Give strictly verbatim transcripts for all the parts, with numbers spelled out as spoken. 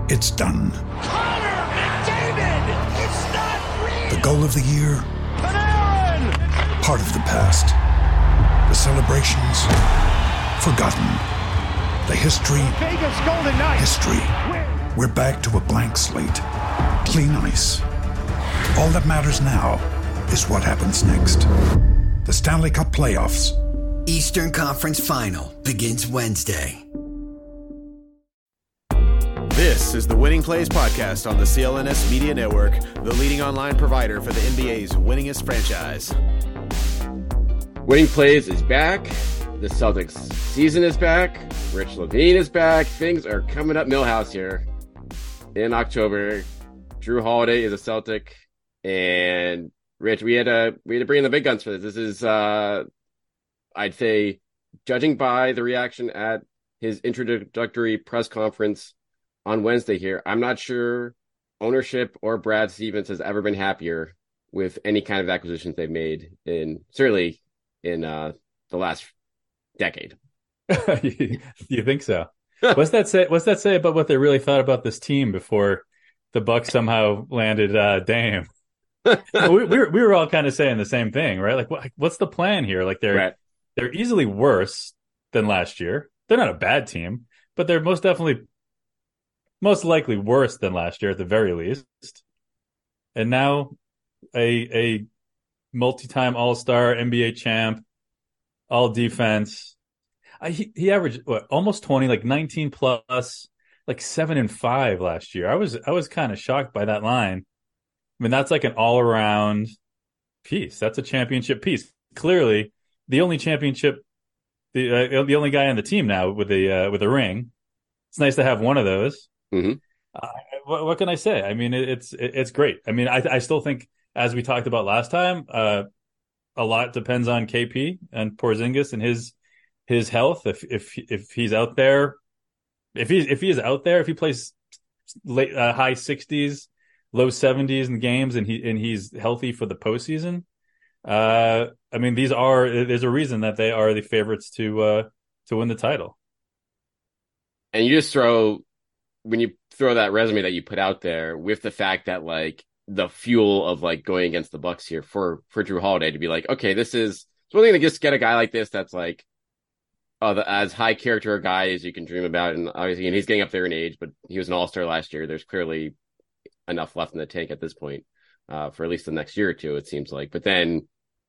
It's done. Connor McDavid! It's not real! The goal of the year? Panarin! Part of the past. The celebrations? Forgotten. The history? Vegas Golden Knights! History. We're back to a blank slate. Clean ice. All that matters now is what happens next. The Stanley Cup Playoffs. Eastern Conference Final begins Wednesday. This is the Winning Plays podcast on the C L N S Media Network, the leading online provider for the N B A's winningest franchise. Winning Plays is back. The Celtics season is back. Rich Levine is back. Things are coming up Millhouse here in October. Drew Holiday is a Celtic, and Rich, we had to we had to bring in the big guns for this. This is, uh, I'd say, judging by the reaction at his introductory press conference on Wednesday here, I'm not sure ownership or Brad Stevens has ever been happier with any kind of acquisitions they've made in certainly in uh, the last decade. You think so? What's that say? What's that say about what they really thought about this team before the Bucks somehow landed uh, Dame? we, we were we were all kind of saying the same thing, right? Like, what, what's the plan here? Like, they're right. they're easily worse than last year. They're not a bad team, but they're most definitely, most likely worse than last year at the very least. And now, a a multi-time All-Star, N B A champ, all defense. I, he, he averaged what, almost twenty, like nineteen plus, like seven and five last year. I was I was kind of shocked by that line. I mean, that's like an all-around piece. That's a championship piece. Clearly, the only championship, the uh, the only guy on the team now with a uh, with a ring. It's nice to have one of those. Mm-hmm. Uh, what, what can I say? I mean, it, it's it, it's great. I mean, I I still think, as we talked about last time, uh, a lot depends on K P and Porzingis and his his health. If if if he's out there, if he if he is out there, if he plays late uh, high sixties, low seventies in games, and he and he's healthy for the postseason, uh, I mean, these are there's a reason that they are the favorites to uh, to win the title. And you just throw when you throw that resume that you put out there with the fact that, like, the fuel of like going against the Bucks here for for Drew Holiday to be like, okay, this is it's one thing to just get a guy like this that's like uh, the, as high character a guy as you can dream about, and obviously, and he's getting up there in age, but he was an all-star last year. There's clearly enough left in the tank at this point uh, for at least the next year or two, it seems like. But then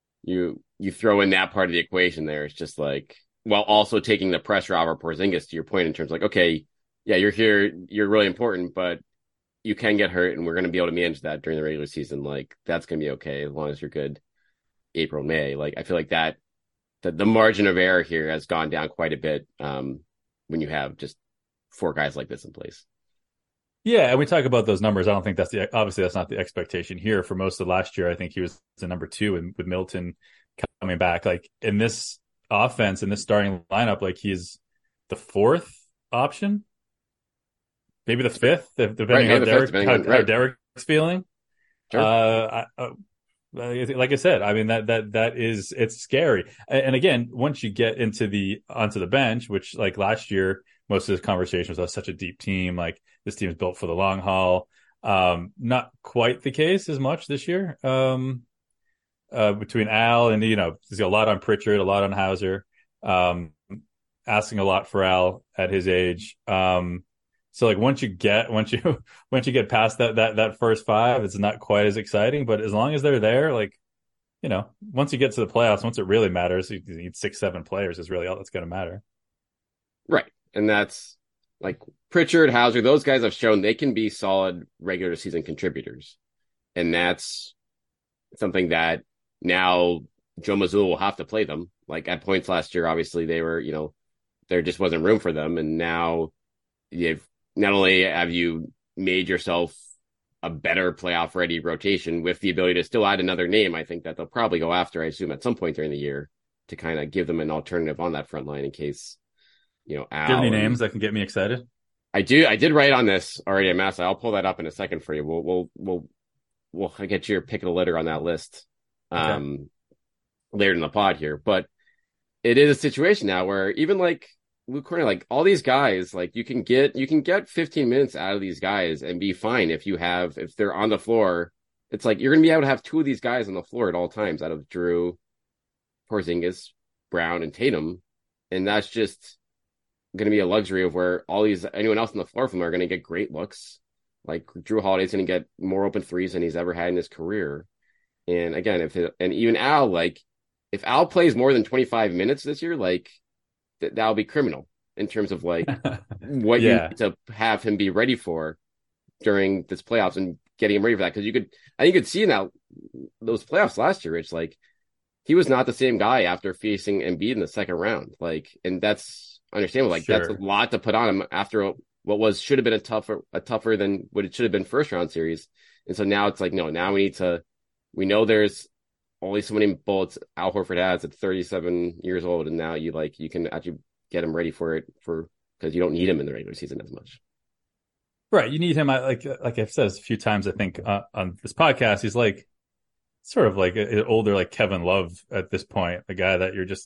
you you throw in that part of the equation there. It's just like, while also taking the pressure off of Porzingis, to your point, in terms of like, okay, yeah, you're here, you're really important, but you can get hurt, and we're going to be able to manage that during the regular season. Like, that's going to be okay as long as you're good April, May. Like, I feel like that the, the margin of error here has gone down quite a bit um, when you have just four guys like this in place. Yeah, and we talk about those numbers. I don't think that's the obviously that's not the expectation here for most of last year. I think he was the number two, and with Middleton coming back, like in this offense, in this starting lineup, like he's the fourth option. Maybe the fifth, depending right, on how, Derek, fifth, how, on, right. how Derek's feeling. Sure. Uh, I, uh, like I said, I mean that that that is it's scary. And, and again, once you get into the onto the bench, which like last year, most of the conversation was, oh, such a deep team. Like, this team is built for the long haul. Um, not quite the case as much this year. Um, uh, between Al and, you know, there's a lot on Pritchard, a lot on Hauser. Um, asking a lot for Al at his age. Um. So like once you get once you once you get past that that that first five, it's not quite as exciting. But as long as they're there, like, you know, once you get to the playoffs, once it really matters, you need six, seven players is really all that's going to matter. Right, and that's like Pritchard, Hauser. Those guys have shown they can be solid regular season contributors, and that's something that now Joe Mazzulla will have to play them. Like at points last year, obviously they were, you know, there just wasn't room for them, and now you've. Not only have you made yourself a better playoff ready rotation with the ability to still add another name, I think that they'll probably go after, I assume, at some point during the year to kind of give them an alternative on that front line in case, you know, Al. Do you have any names that can get me excited? I do. I did write on this already at Massa. I'll pull that up in a second for you. We'll, we'll, we'll, we'll get your pick of the litter on that list um, okay. later in the pod here. But it is a situation now where even like Luke Corner, like all these guys, like you can get you can get fifteen minutes out of these guys and be fine if you have if they're on the floor. It's like you're gonna be able to have two of these guys on the floor at all times out of Drew, Porzingis, Brown, and Tatum, and that's just gonna be a luxury of where all these anyone else on the floor from them are gonna get great looks. Like Drew Holiday's gonna get more open threes than he's ever had in his career. And again, if it, and even Al, like if Al plays more than twenty-five minutes this year, like th- that'll be criminal in terms of like what yeah. you need to have him be ready for during this playoffs and getting him ready for that. Because you could, I think you could see now those playoffs last year. It's like he was not the same guy after facing Embiid in the second round. Like, and that's understandable. Like sure. that's a lot to put on him after a, what was should have been a tougher, a tougher than what it should have been first round series. And so now it's like, no, now we need to. We know there's only so many bullets Al Horford has at thirty-seven years old, and now you like you can actually get him ready for it for because you don't need him in the regular season as much. Right, you need him. Like like I've said a few times, I think uh, on this podcast, he's like sort of like an older like Kevin Love at this point, a guy that you're just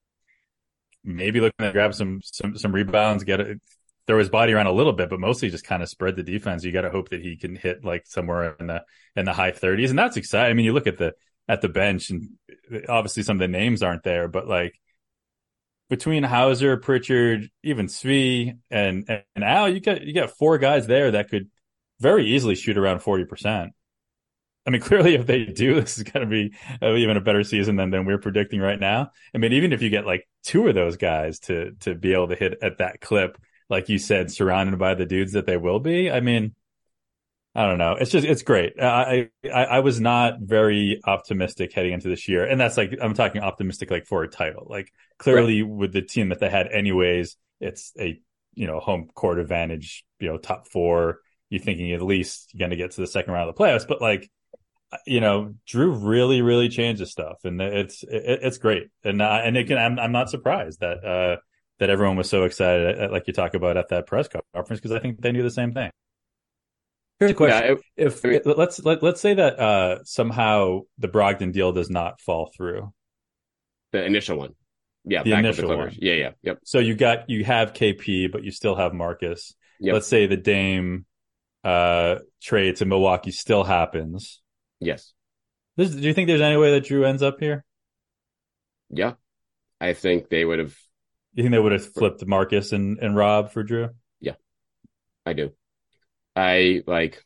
maybe looking to grab some some some rebounds, get it. Throw his body around a little bit, but mostly just kind of spread the defense. You got to hope that he can hit like somewhere in the in the high thirties, and that's exciting. I mean, you look at the at the bench, and obviously some of the names aren't there, but like between Hauser, Pritchard, even Svi, and and Al, you got you got four guys there that could very easily shoot around forty percent. I mean, clearly, if they do, this is going to be even a better season than than we're predicting right now. I mean, even if you get like two of those guys to to be able to hit at that clip. Like you said, surrounded by the dudes that they will be. I mean, I don't know. It's just, it's great. I, I, I was not very optimistic heading into this year. And that's like, I'm talking optimistic, like for a title, like clearly right. with the team that they had anyways, it's a, you know, home court advantage, you know, top four, you're thinking at least you're going to get to the second round of the playoffs, but like, you know, Drew really, really changes stuff and it's, it, it's great. And, uh, and again, I'm, I'm not surprised that, uh, that everyone was so excited, like you talk about at that press conference, because I think they knew the same thing. Here's a question: yeah, it, If I mean, let's let, let's say that uh, somehow the Brogdon deal does not fall through, the initial one, yeah, the back initial the one, yeah, yeah, yep. So you got you have K P, but you still have Marcus. Yep. Let's say the Dame uh, trade to Milwaukee still happens. Yes. This, do you think there's any way that Drew ends up here? Yeah, I think they would have. You think they would have flipped Marcus and, and Rob for Drew? Yeah, I do. I like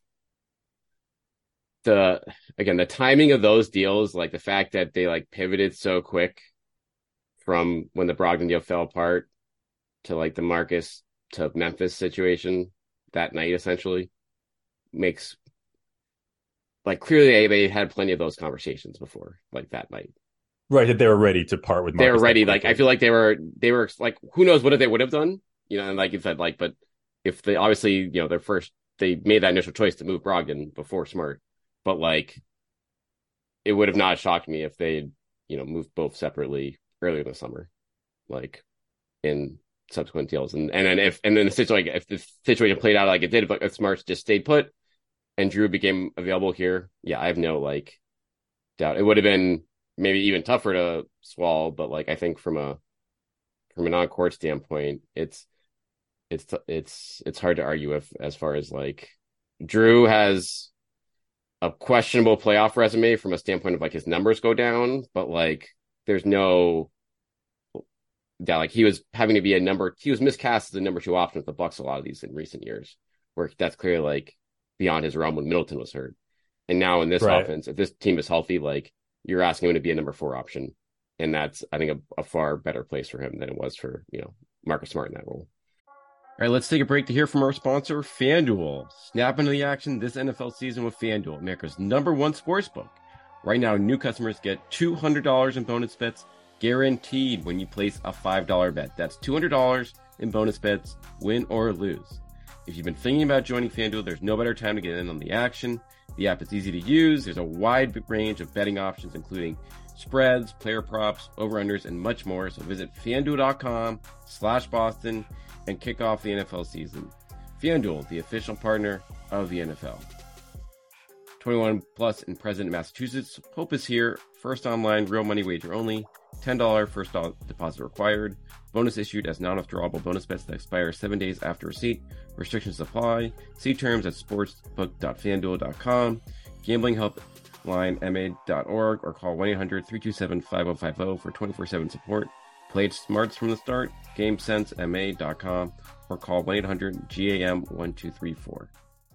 the, again, the timing of those deals, like the fact that they like pivoted so quick from when the Brogdon deal fell apart to like the Marcus to Memphis situation that night, essentially makes like clearly they, they had plenty of those conversations before, like that night. Right, that they were ready to part with Marcus. They were ready. Like, I feel like they were, they were like, who knows what they would have done? You know, and like you said, like, but if they obviously, you know, their first, they made that initial choice to move Brogdon before Smart, but like, it would have not shocked me if they, you know, moved both separately earlier this summer, like in subsequent deals. And, and then if, and then the situation, if the situation played out like it did, but if Smart just stayed put and Drew became available here, yeah, I have no like doubt. It would have been maybe even tougher to swallow, but like I think from a from a non-court standpoint, it's it's it's it's hard to argue with as far as like Drew has a questionable playoff resume from a standpoint of like his numbers go down, but like there's no doubt like he was having to be a number he was miscast as a number two option with the Bucks a lot of these in recent years, where that's clearly like beyond his realm when Middleton was hurt. And now in this right. offense, if this team is healthy, like you're asking him to be a number four option. And that's, I think, a, a far better place for him than it was for, you know, Marcus Smart in that role. All right, let's take a break to hear from our sponsor, FanDuel. Snap into the action this N F L season with FanDuel, America's number one sportsbook. Right now, new customers get two hundred dollars in bonus bets guaranteed when you place a five dollar bet. That's two hundred dollars in bonus bets, win or lose. If you've been thinking about joining FanDuel, there's no better time to get in on the action. The app is easy to use. There's a wide range of betting options, including spreads, player props, over-unders, and much more. So visit FanDuel.com slash Boston and kick off the N F L season. FanDuel, the official partner of the N F L. twenty-one plus and present in Massachusetts. Hope is here. First online, real money wager only. ten dollars first deposit required. Bonus issued as non-withdrawable bonus bets that expire seven days after receipt. Restrictions apply. See terms at sportsbook dot fanduel dot com. Gambling helpline m a dot org or call one eight hundred three two seven five oh five oh for twenty-four seven support. Played smarts from the start. game sense m a dot com or call one eight hundred G A M one two three four.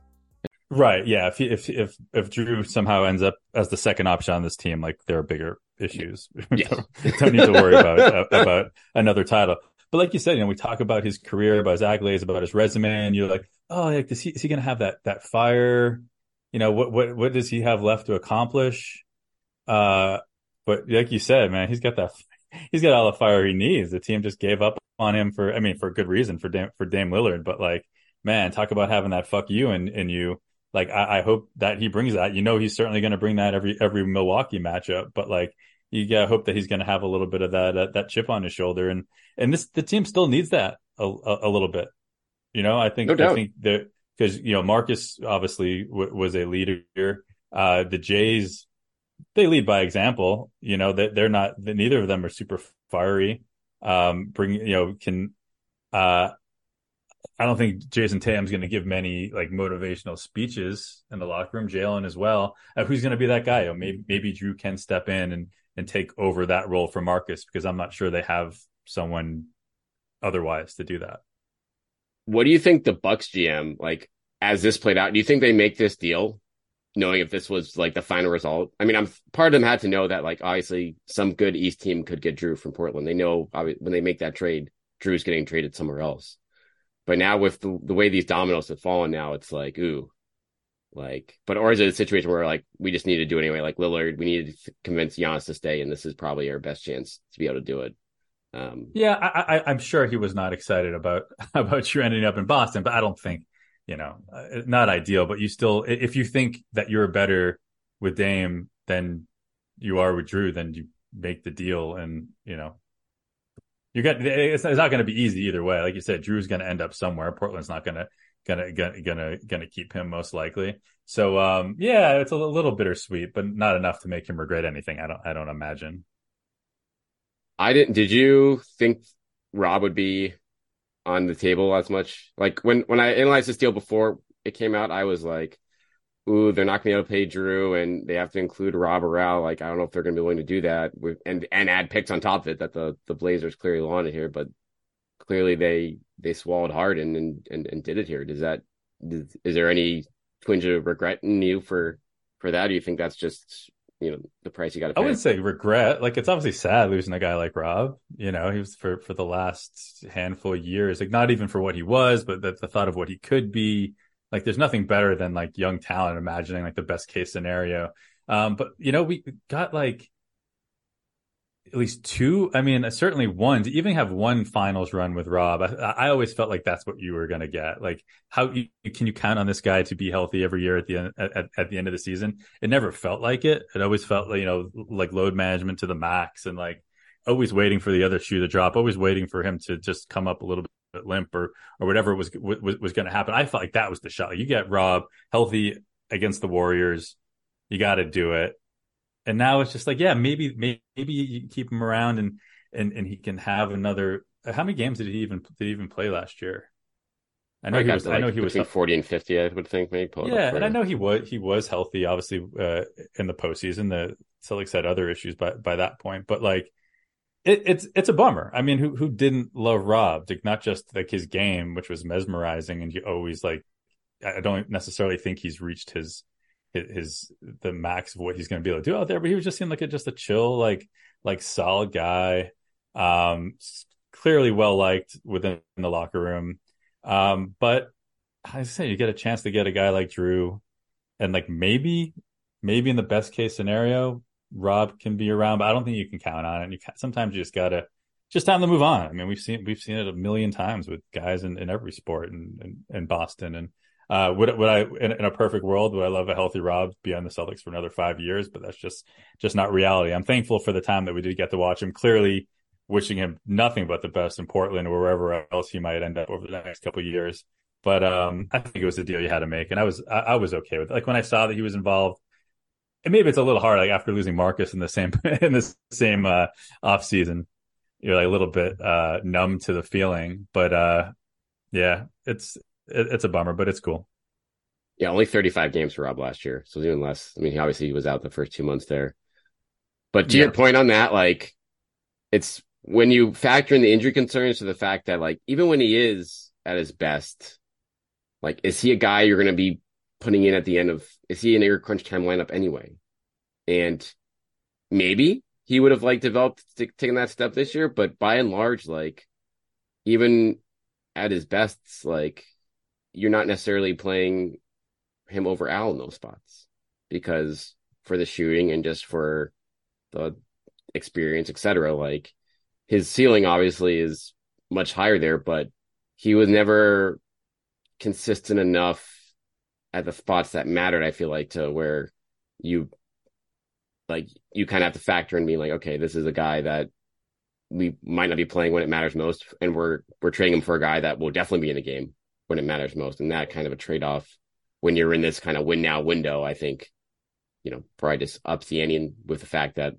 Right. Yeah. If, if if if Drew somehow ends up as the second option on this team, like there are bigger issues. Yes. don't, don't need to worry about about another title. But like you said, you know, we talk about his career, about his accolades, about his resume, and you're like, oh, like, is he is he going to have that that fire? You know, what what what does he have left to accomplish? Uh, but like you said, man, he's got that. He's got all the fire he needs. The team just gave up on him for, I mean, for good reason for Dame, for Dame Lillard. But like, man, talk about having that fuck you and and you. Like, I, I hope that he brings that. You know, he's certainly going to bring that every every Milwaukee matchup. But like, you gotta hope that he's going to have a little bit of that uh, that chip on his shoulder. And and this the team still needs that a, a, a little bit. You know, I think no doubt. I think that because you know Marcus obviously w- was a leader. Uh, the Jays, they lead by example. You know that they're not. Neither of them are super fiery. Um, bring you know can. Uh, I don't think Jason Tatum's going to give many like motivational speeches in the locker room. Jalen as well. Uh, who's going to be that guy? Or maybe maybe Drew can step in and and take over that role for Marcus because I'm not sure they have someone otherwise to do that. What do you think the Bucks G M, like, as this played out, do you think they make this deal knowing if this was like the final result? I mean, I'm part of them had to know that, like, obviously some good East team could get Drew from Portland. They know when they make that trade, Drew's getting traded somewhere else. But now with the, the way these dominoes have fallen now, it's like, ooh, like, but or is it a situation where like, we just need to do it anyway? Like Lillard, we need to convince Giannis to stay, and this is probably our best chance to be able to do it. Um, yeah, I, I, I'm sure he was not excited about, about you ending up in Boston, but I don't think, you know, uh, not ideal, but you still, if you think that you're better with Dame than you are with Drew, then you make the deal and, you know, you got, it's not going to be easy either way. Like you said, Drew's going to end up somewhere. Portland's not going to, gonna, gonna, gonna, gonna keep him most likely. So, um, yeah, it's a little bittersweet, but not enough to make him regret anything. I don't, I don't imagine. I didn't, did you think Rob would be on the table as much? Like when, when I analyzed this deal before it came out, I was like, ooh, they're not going to be able to pay Drew and they have to include Rob Arow. Like, I don't know if they're going to be willing to do that with, and, and add picks on top of it that the, the Blazers clearly wanted here, but clearly they, they swallowed hard and, and, and, and did it here. Does that, is, is there any twinge of regret in you for, for that? Or do you think that's just, you know, the price you got to pay? I wouldn't say regret. Like, it's obviously sad losing a guy like Rob. You know, he was for, for the last handful of years, like not even for what he was, but the, the thought of what he could be. Like, there's nothing better than like young talent imagining like the best case scenario. Um, but you know, we got like at least two. I mean, certainly one to even have one finals run with Rob. I, I always felt like that's what you were going to get. Like, how you, can you count on this guy to be healthy every year at the end, at, at the end of the season? It never felt like it. It always felt like, you know, like load management to the max and like always waiting for the other shoe to drop, always waiting for him to just come up a little bit limp or or whatever was was, was going to happen. I felt like that was the shot. You get Rob healthy against the Warriors, you got to do it. And now it's just like, yeah, maybe maybe you keep him around and and and he can have another. How many games did he even did he even play last year? I know I he was. like I know he was between forty and fifty. I would think maybe. Pull it yeah, up and I know he was he was healthy. Obviously, uh, in the postseason, the Celtics had other issues by by that point, but like. It, it's it's a bummer. I mean, who who didn't love Rob? Like, not just like his game, which was mesmerizing, and you always like. I don't necessarily think he's reached his his, his the max of what he's going to be able to do out there, but he was just seemed like a, just a chill, like like solid guy, um, clearly well liked within the locker room. Um, but I say you get a chance to get a guy like Drew, and like maybe maybe in the best case scenario. Rob can be around, but I don't think you can count on it. And you can, sometimes you just gotta, just time to move on. I mean, we've seen we've seen it a million times with guys in, in every sport in, in, in Boston. And uh, would would I in, in a perfect world would I love a healthy Rob be on the Celtics for another five years? But that's just just not reality. I'm thankful for the time that we did get to watch him. Clearly, wishing him nothing but the best in Portland or wherever else he might end up over the next couple of years. But um, I think it was a deal you had to make, and I was I, I was okay with it. Like when I saw that he was involved. and maybe it's a little hard, like after losing Marcus in the same in the same uh, off season, you're like a little bit uh, numb to the feeling. But uh, yeah, it's it, it's a bummer, but it's cool. Yeah, only thirty-five games for Rob last year, so even less. I mean, he obviously he was out the first two months there. But to yeah. your point on that, like, it's when you factor in the injury concerns to the fact that, like, even when he is at his best, like, is he a guy you're going to be putting in at the end of, is he an air crunch time lineup anyway? And maybe he would have, like, developed, t- taken that step this year, but by and large, like, even at his best, like, you're not necessarily playing him over Al in those spots because for the shooting and just for the experience, et cetera, like, his ceiling obviously is much higher there, but he was never consistent enough at the spots that mattered, I feel like, to where you like you kind of have to factor in being like, okay, this is a guy that we might not be playing when it matters most, and we're we're trading him for a guy that will definitely be in the game when it matters most. And that kind of a trade-off when you're in this kind of win now window, I think, you know, probably just ups the ante with the fact that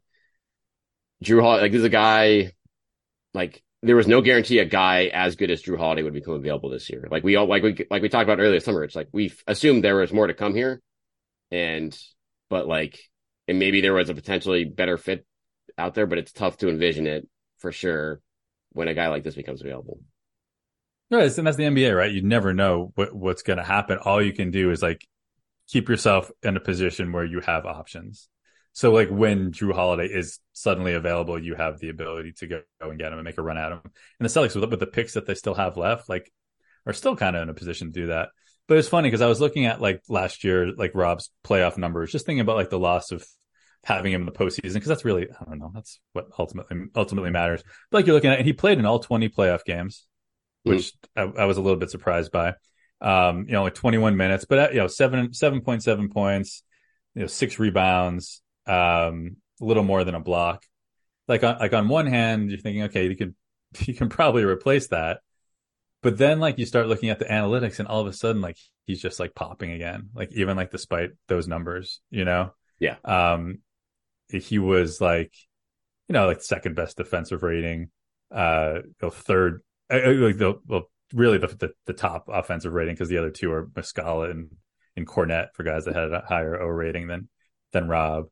Jrue Holiday, like, there's a guy, like, there was no guarantee a guy as good as Jrue Holiday would become available this year. Like we all, like we, like we talked about earlier this summer, it's like we assumed there was more to come here, and but like, and maybe there was a potentially better fit out there, but it's tough to envision it for sure when a guy like this becomes available. Right, and that's the N B A, right? You never know what, what's going to happen. All you can do is like keep yourself in a position where you have options. So like when Jrue Holiday is suddenly available, you have the ability to go and get him and make a run at him. And the Celtics, with, with the picks that they still have left, like, are still kind of in a position to do that. But it's funny because I was looking at like last year, like Rob's playoff numbers, just thinking about like the loss of having him in the postseason, because that's really, I don't know, that's what ultimately ultimately matters. But like you're looking at, and he played in all twenty playoff games, which mm. I, I was a little bit surprised by. Um, you know, like twenty-one minutes, but you know, seven seven point seven points, you know, six rebounds. Um, a little more than a block. Like on, like on one hand, you're thinking, okay, you can you can probably replace that, but then like you start looking at the analytics, and all of a sudden, like he's just like popping again. Like even like despite those numbers, you know, yeah. Um, he was like, you know, like second best defensive rating, uh, the third, like the well, really the the, the top offensive rating, because the other two are Muscala and and Cornette for guys that had a higher O rating than than Rob.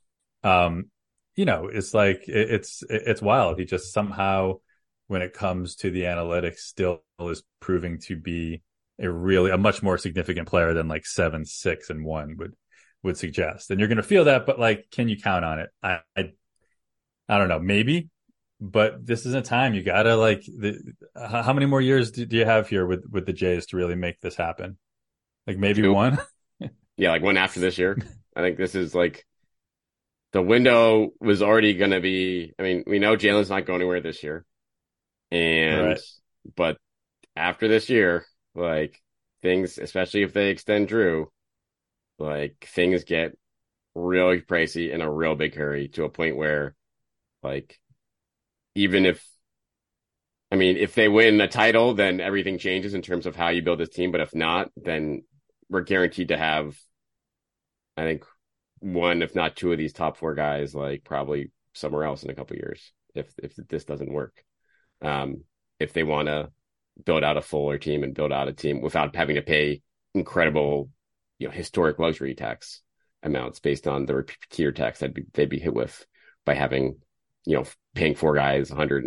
Um, you know, it's like, it, it's, it, it's wild. He just somehow, when it comes to the analytics, still is proving to be a really, a much more significant player than like seven, six and one would, would suggest. And you're going to feel that, but like, can you count on it? I, I, I don't know, maybe, but this is a time you gotta like, the, how many more years do, do you have here with, with the Jays to really make this happen? Like maybe Two. one? Yeah. Like one after this year. I think this is like, the window was already going to be, I mean, we know Jalen's not going anywhere this year. And, right. But after this year, like things, especially if they extend Jrue, like things get really pricey in a real big hurry, to a point where, like, even if, I mean, if they win a title, then everything changes in terms of how you build this team. But if not, then we're guaranteed to have, I think, one, if not two of these top four guys, like probably somewhere else in a couple of years, if if this doesn't work. Um, if they want to build out a fuller team and build out a team without having to pay incredible, you know, historic luxury tax amounts based on the tier tax that they'd, they'd be hit with by having, you know, paying four guys one hundred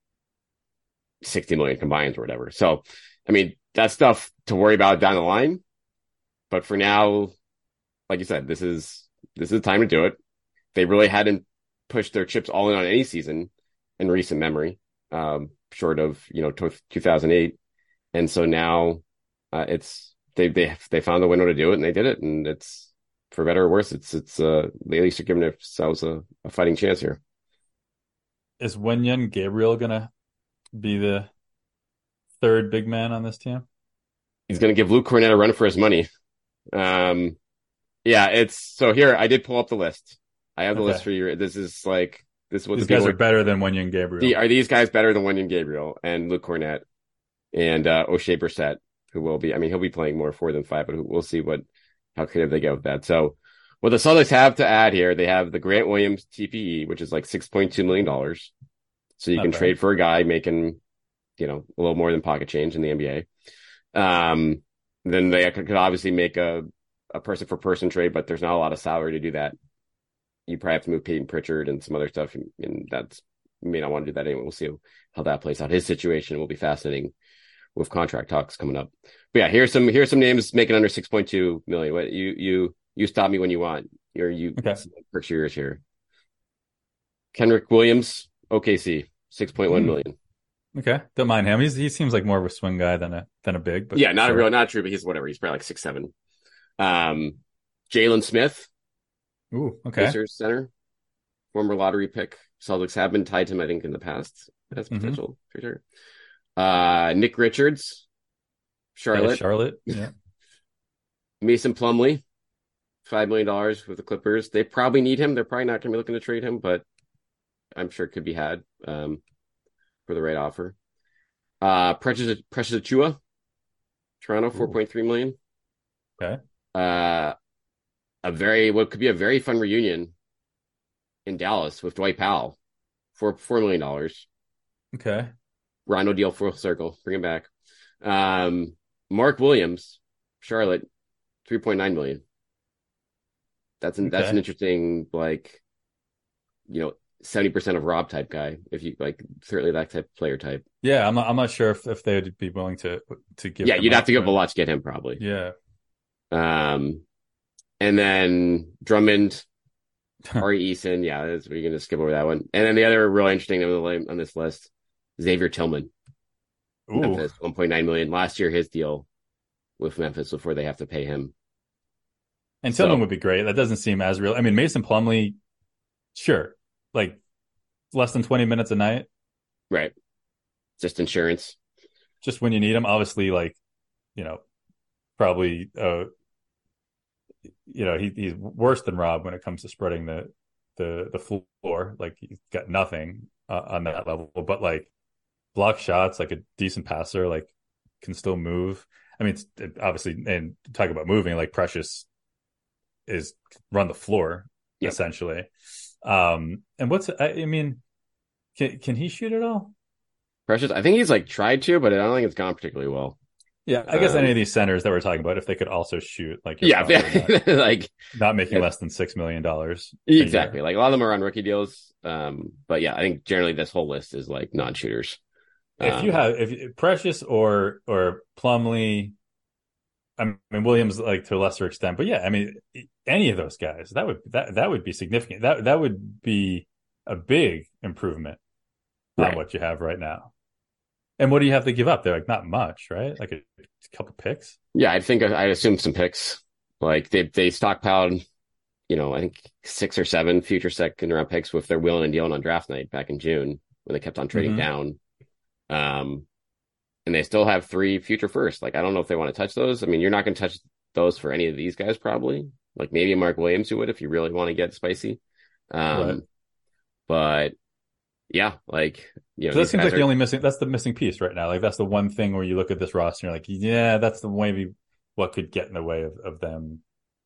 sixty million combined or whatever. So, I mean, that's stuff to worry about down the line. But for now, like you said, this is this is the time to do it. They really hadn't pushed their chips all in on any season in recent memory, um, short of, you know, two thousand eight. And so now uh, it's they they they found the window to do it, and they did it. And it's, for better or worse, it's it's uh, they at least are giving themselves a, a fighting chance here. Is Wenyen Gabriel gonna be the third big man on this team? He's gonna give Luke Cornette a run for his money. Um. Yeah, it's so here. I did pull up the list. I have the okay. list for you. This is like this is what these the guys are are, better than Wenyen Gabriel. The, are these guys better than Wenyen Gabriel and Luke Cornette and uh, O'Shea Brissett, who will be? I mean, he'll be playing more four than five, but we'll see what how creative they get with that. So what the Celtics have to add here, they have the Grant Williams T P E, which is like six point two million dollars. So you Not can bad. trade for a guy making, you know, a little more than pocket change in the N B A. Um, then they could obviously make a, a person for person trade, but there's not a lot of salary to do that. You probably have to move Peyton Pritchard and some other stuff, and, and that's, you may not want to do that anyway. We'll see how that plays out. His situation will be fascinating with contract talks coming up. But yeah, here's some here's some names making under six point two million. What you you you stop me when you want. Or you Okay. perk your ears here. Kenrich Williams, O K C, six point one Hmm. million. Okay, don't mind him. He's he seems like more of a swing guy than a than a big. But Yeah, not sure. a real, not true, but he's whatever. He's probably like six seven. Um, Jalen Smith, Ooh, okay. Pacers center, former lottery pick. Celtics have been tied to him, I think, in the past. That's Mhm. potential for sure. Uh, Nick Richards, Charlotte. Yeah, Charlotte. Yeah. Mason Plumlee, five million dollars with the Clippers. They probably need him. They're probably not going to be looking to trade him, but I'm sure it could be had um, for the right offer. Uh, Precious Precious Achua, Toronto, four point three million. Okay. Uh, a very what could be a very fun reunion in Dallas with Dwight Powell, for four million dollars. Okay. Rondo deal full circle, bring him back. Um, Mark Williams, Charlotte, three point nine million. That's an, that's Okay. an interesting, like, you know, seventy percent of Rob type guy. If you like, certainly that type of player type. Yeah, I'm not, I'm not sure if, if they would be willing to to give. Yeah, him you'd have up, to give but- a lot to get him probably. Yeah. Um, and then Drummond, Ari Eason. Yeah, that's, we're going to skip over that one. And then the other real interesting name on the- on this list, Xavier Tillman, Ooh. Memphis, one point nine million. Last year, his deal with Memphis before they have to pay him. And So- Tillman would be great. That doesn't seem as real. I mean, Mason Plumlee, sure, like less than twenty minutes a night, Right. Just insurance. just when you need him. Obviously, like, you know, probably, uh, you know, he, he's worse than Rob when it comes to spreading the the the floor. Like he's got nothing uh, on that level, but like block shots, like a decent passer, like can still move. I mean, it's, it, obviously, and talk about moving, like Precious is run the floor Yep. essentially. Um, and what's I, I mean, can can he shoot at all? Precious, I think he's like tried to, but I don't think it's gone particularly well. Yeah, I guess Um, any of these centers that we're talking about, if they could also shoot, like you're Yeah, probably not, like not making Yeah. less than six million dollars. exactly. Like a lot of them are on rookie deals. Um, but yeah, I think generally this whole list is like non-shooters. If you Um, have if Precious or or Plumlee, I mean Williams, like to a lesser extent, but yeah, I mean any of those guys, that would that that would be significant. That that would be a big improvement on Right. what you have right now. And what do you have to give up? They're like not much, right? Like a, a couple picks. Yeah, I think I assume some picks. Like they they stockpiled, you know, I think six or seven future second round picks with their wheeling and dealing on draft night back in June when they kept on trading Mhm. down. Um, and they still have three future firsts. Like I don't know if they want to touch those. I mean, you're not going to touch those for any of these guys probably. Like maybe Mark Williams who would if you really want to get spicy. Um, Right. but yeah, like you know, So that these seems guys like are- the only missing. That's the missing piece right now. Like that's the one thing where you look at this roster and you're like, yeah, that's the maybe what could get in the way of, of them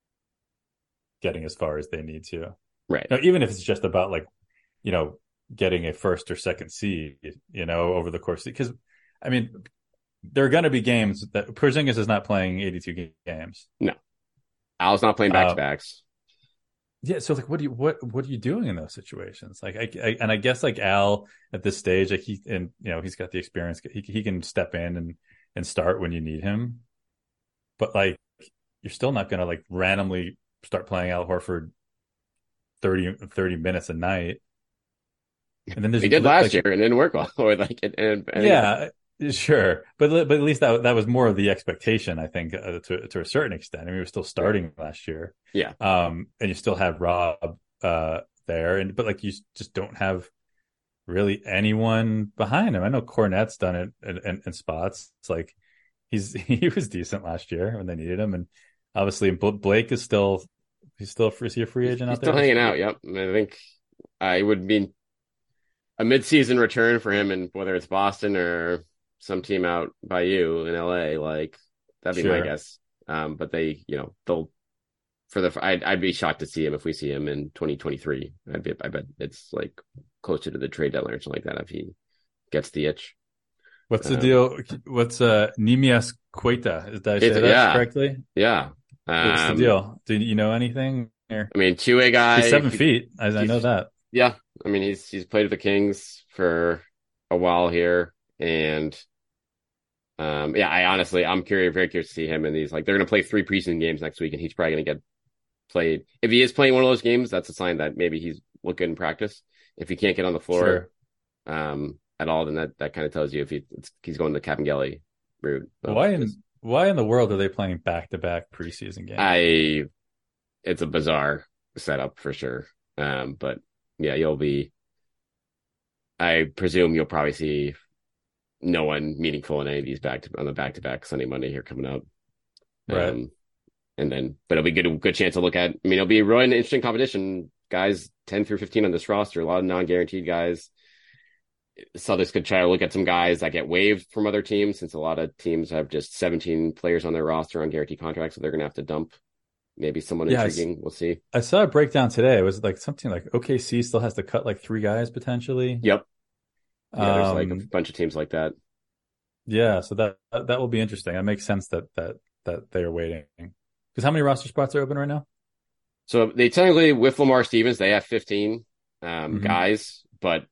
getting as far as they need to. right. Now, even if it's just about like, you know, getting a first or second seed, you know, over the course, because I mean, there are going to be games that Porzingis is not playing eighty-two games. Al's not playing back to Uh, backs. Yeah, so like, what do you what what are you doing in those situations? Like, I, I and I guess like Al at this stage, like he and you know he's got the experience. He he can step in and and start when you need him, but like you're still not going to like randomly start playing Al Horford thirty, thirty minutes a night. And then there's They did last like, year and it didn't work well. Or like, it, and, and yeah, sure, but but at least that that was more of the expectation, I think, uh, to to a certain extent. I mean, he was still starting last year, yeah, um, and you still have Rob uh, there, and but like you just don't have really anyone behind him. I know Cornette's done it in, in, in spots. It's like he's he was decent last year when they needed him, and obviously Blake is still he's still a free, is he a free agent he's out there. still hanging out. Yep, I, mean, I think I would be a mid-season return for him, and whether it's Boston or some team out by you in L A, like that'd be Sure. my guess. Um, but they, you know, they'll for the I'd I'd be shocked to see him if we see him in twenty twenty-three. I'd be I bet it's like closer to the trade deadline or something like that if he gets the itch. What's the um, deal? What's uh Nimias Queta? Is that I say It's- that yeah. correctly? Yeah. What's the Um, deal? Do you know anything? Or... I mean, two-way guy. He's seven he- feet. I, I know he's- that. Yeah, I mean he's he's played with the Kings for a while here, and um, yeah, I honestly I'm curious, very curious to see him in these. Like they're going to play three preseason games next week, and he's probably going to get played. If he is playing one of those games, that's a sign that maybe he's looked good in practice. If he can't get on the floor Sure. um, at all, then that, that kind of tells you if he, it's, he's going the Capangeli route. of Why in just- why in the world are they playing back to back preseason games? I, it's a bizarre setup for sure. Um, but yeah, you'll be. I presume you'll probably see no one meaningful in any of these back to on the back to back Sunday Monday here coming up. Right. Um, and then, but it'll be good good chance to look at. I mean, it'll be really an interesting competition. Guys, ten through fifteen on this roster, a lot of non guaranteed guys. Celtics could try to look at some guys that get waived from other teams, since a lot of teams have just seventeen players on their roster on guaranteed contracts, so they're going to have to dump maybe someone Yeah, I intriguing. We'll see. I saw a breakdown today. It was like something like O K C still has to cut like three guys potentially. Yep. Yeah, there's like a Um, bunch of teams like that. Yeah, so that that will be interesting. It makes sense that that that they are waiting. Because how many roster spots are open right now? So they technically, with Lamar Stevens, they have fifteen um, Mhm. guys, but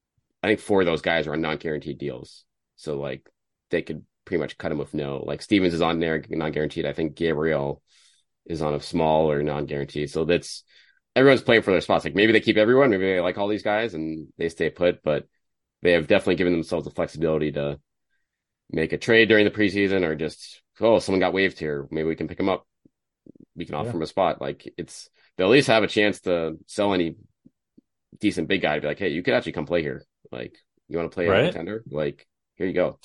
I think four of those guys are on non-guaranteed deals. So like they could pretty much cut him with no. Like Stevens is on there non-guaranteed. I think Gabriel is on a small or non-guaranteed. So that's everyone's playing for their spots. Like maybe they keep everyone, maybe they like all these guys and they stay put, but they have definitely given themselves the flexibility to make a trade during the preseason, or just, oh, someone got waived here, maybe we can pick him up. We can offer Yeah. him a spot. Like it's, they'll at least have a chance to sell any decent big guy to be like, hey, you could actually come play here. Like, you want to play Right. a contender? Like, here you go.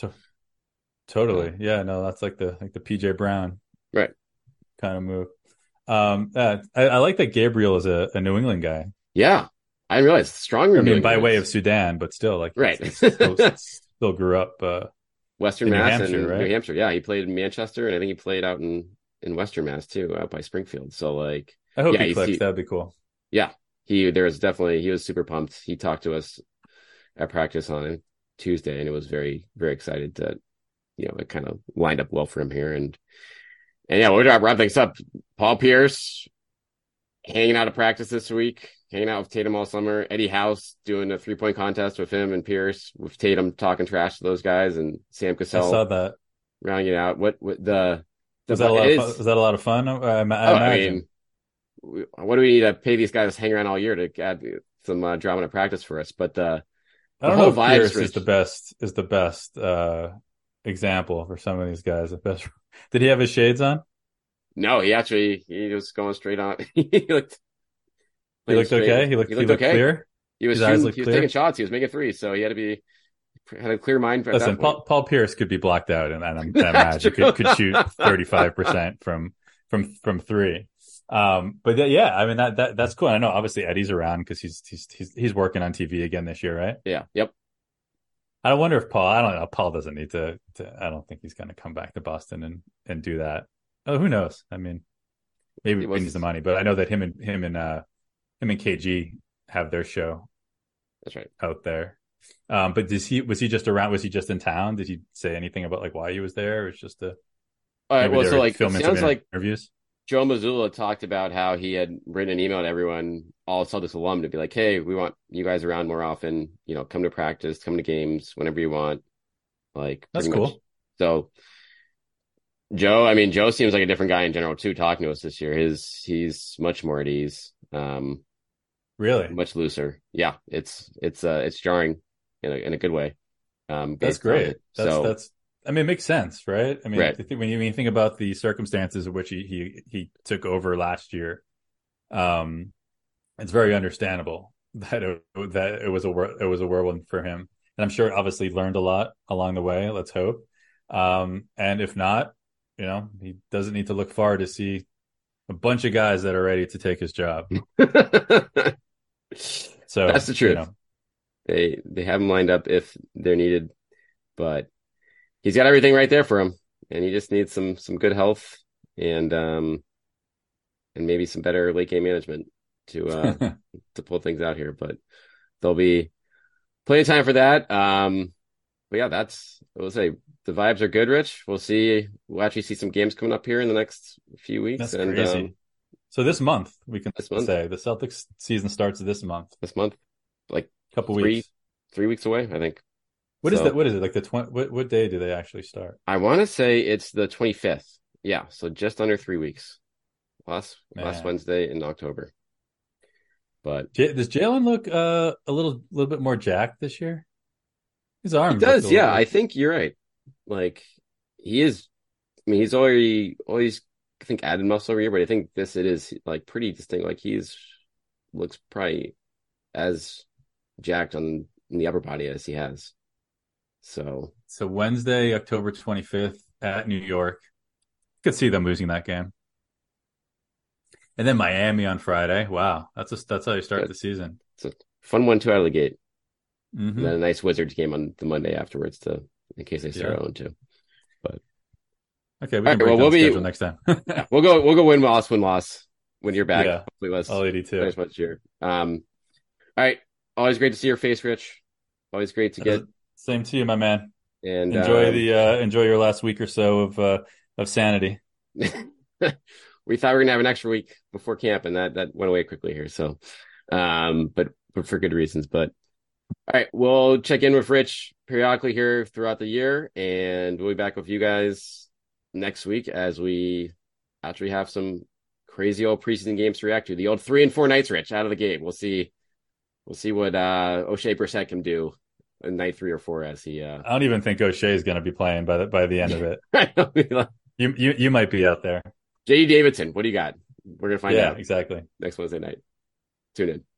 Totally. Yeah, no, that's like the like the P J Brown Right. kind of move. Um, uh, I, I like that Gabriel is a, a New England guy. Yeah. I didn't realize strong. I mean, New by way England. of Sudan, but still, like, Right. it's- it's still, still grew up. Uh, Western in New Mass Hampshire, and right? New Hampshire. Yeah. He played in Manchester, and I think he played out in, in Western Mass too, out by Springfield. So like, I hope Yeah, he he's- clicks. he- That'd be cool. yeah, he, there was definitely, he was super pumped. He talked to us at practice on Tuesday, and it was very, very excited that, you know, it kind of lined up well for him here. And, and yeah, we'll wrap things up. Paul Pierce hanging out at practice this week, hanging out with Tatum all summer. Eddie House doing a three point contest with him and Pierce, with Tatum talking trash to those guys, and Sam I Cassell saw that. rounding it out. What, what the, the Was that a lot? it Of fun? is- Was that a lot of fun? I, I, I Oh, I imagine. mean, we- what do we need to pay these guys to hang around all year to add some uh, drama to practice for us? But uh, I don't the know whole if vibes, Pierce is Rich. the best is the best uh, example for some of these guys. The best. Did he have his shades on? no, he actually he was going straight on. he looked. He looked straight. okay. He looked. He looked, okay. clear. He was His eyes shooting, looked he was clear? taking shots. He was making threes, so he had to be had a clear mind. At Listen, that point. Paul, Paul Pierce could be blocked out, and, and, and imagine true. could could shoot thirty five percent from from from three. Um, but yeah, yeah, I mean that that that's cool. I know obviously Eddie's around because he's he's he's he's working on T V again this year, right? Yeah. Yep. I wonder if Paul. I don't know. Paul doesn't need to. to I don't think he's going to come back to Boston and and do that. Oh, who knows? I mean, maybe It he was- needs the money, but I know that him and him and uh him and K G have their show That's right. out there. Um, but does he was he just around? Was he just in town? Did he say anything about like why he was there? Or it's just a All right. maybe Well, they so were like it filming sounds some like interviews. Joe Mazzulla talked about how he had written an email to everyone, all Celtics alum, to be like, hey, we want you guys around more often. You know, come to practice, come to games whenever you want. Like, That's pretty cool. much. So, Joe, I mean, Joe seems like a different guy in general, too, talking to us this year. His He's much more at ease, um, Really, much looser. Yeah, it's it's uh, it's jarring in a, in a good way. Um, that's based on great. it. That's so, that's. I mean, it makes sense, right? I mean, Right. I think when you, when you think about the circumstances in which he he he took over last year, um, it's very understandable that it, that it was a whir- it was a whirlwind for him, and I'm sure obviously learned a lot along the way. Let's hope. Um, and if not, you know, he doesn't need to look far to see a bunch of guys that are ready to take his job. So That's the truth. You know, They they have him lined up if they're needed, but he's got everything right there for him, and he just needs some some good health and um and maybe some better late game management to uh, to pull things out here. But there'll be plenty of time for that. Um, but yeah, that's I will say the vibes are good, Rich. We'll see. We'll actually see some games coming up here in the next few weeks. That's and, crazy. Um, so this month we can this month? say the Celtics season starts this month. This month, like a couple three, weeks, three weeks away, I think. What so, is that? What is it like the twenty? What, what day do they actually start? I want to say it's the twenty-fifth. Yeah, so just under three weeks. Last Man. last Wednesday in October. But J- does Jalen look uh, a little little bit more jacked this year? His arm he does, yeah. bit. I think you're right. Like he is. I mean, he's already always I think added muscle every year, but I think this it is like pretty distinct. Like he's looks probably as jacked on in the upper body as he has. So so Wednesday, October twenty-fifth at New York. Could see them losing that game. And then Miami on Friday. Wow, that's a, that's how you start Good. the season. It's a fun one, two out of the gate. Mm-hmm. And then a nice Wizards game on the Monday afterwards, to in case they start oh and two. But okay, we can right, break well, down we'll the be, schedule next time. yeah, we'll go we'll go win loss win loss when you're back. Yeah, hopefully let's all eighty-two. finish much year. Um, all right, always great to see your face, Rich. Always great to get. Same to you, my man. And enjoy um, the uh, enjoy your last week or so of uh, of sanity. We thought we were gonna have an extra week before camp, and that that went away quickly here. So, um, but but for good reasons. But all right, we'll check in with Rich periodically here throughout the year, and we'll be back with you guys next week as we actually have some crazy old preseason games to react to. The old three and four nights, Rich, out of the gate. We'll see. We'll see what uh, O'Shea Brissett can do in night three or four as he. Uh... I don't even think O'Shea is going to be playing by the by the end of it. you you you might be out there. J D Davidson, what do you got? We're gonna find yeah, out. Exactly. Next Wednesday night. Tune in.